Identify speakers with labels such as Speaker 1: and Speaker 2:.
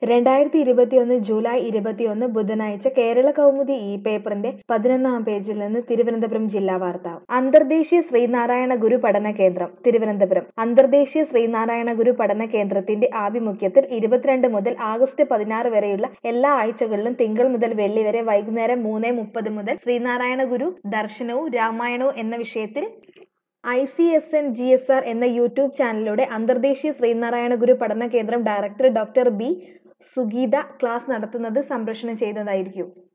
Speaker 1: 2021 July 21 ബുധനാഴ്ച കേരള കൗമുദി പേപ്പറിന്റെ 11-ാം പേജിൽ നിന്ന് തിരുവനന്തപുരം ജില്ലാ വാർത്ത. അന്തർദേശീയ ശ്രീനാരായണ ഗുരു പഠന കേന്ദ്രം തിരുവനന്തപുരം. അന്തർദേശീയ ശ്രീനാരായണ ഗുരു പഠന കേന്ദ്രത്തിന്റെ ആഭിമുഖ്യത്തിൽ 22 മുതൽ ആഗസ്റ്റ് 16 വരെയുള്ള എല്ലാ ആഴ്ചകളിലും തിങ്കൾ മുതൽ വെള്ളി വരെ വൈകുന്നേരം 3:30 മുതൽ ശ്രീനാരായണ ഗുരു ദർശനവും രാമായണവും എന്ന വിഷയത്തിൽ ICSN-GSR എന്ന യൂട്യൂബ് ചാനലിലൂടെ അന്തർദേശീയ ശ്രീനാരായണ ഗുരു പഠന കേന്ദ്രം director doctor B Sugeetha class നടത്തുന്നത് സംപ്രേഷണം ചെയ്യുന്നതായിരിക്കും.